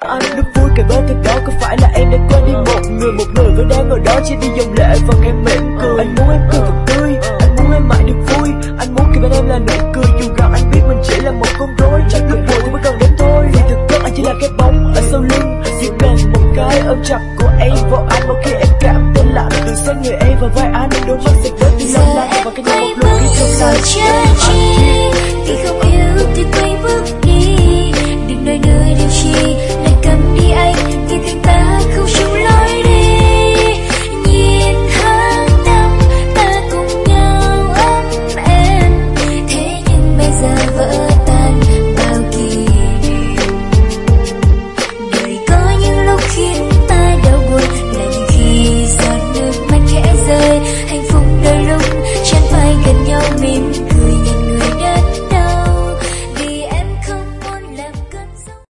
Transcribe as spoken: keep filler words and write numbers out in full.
anh được vui kề bên cạnh đó. Có phải là em đã quên đi một người, một người vẫn đang ở đó, chỉ đi dòng lệ và em mỉm cười. Anh muốn em cười thật tươi, anh muốn em mãi được vui, anh muốn kề bên em là nụ cười, dù rằng anh biết mình chỉ là một con rối. Trong lúc buồn thì mới cần đến thôi, vì thực chất anh chỉ là cái bóng ở sau lưng. Chỉ cần một cái ôm chặt của em vào anh, một khi em cảm thấy lạnh từ sáng người em vào vai anh, đôi mắt sẽ đến từ lòng lạnh và cái nhau một lúc khi trong lành.